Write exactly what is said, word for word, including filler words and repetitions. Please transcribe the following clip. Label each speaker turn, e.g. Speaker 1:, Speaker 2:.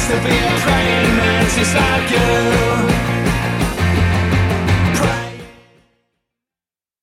Speaker 1: used to be a praying mantis like you.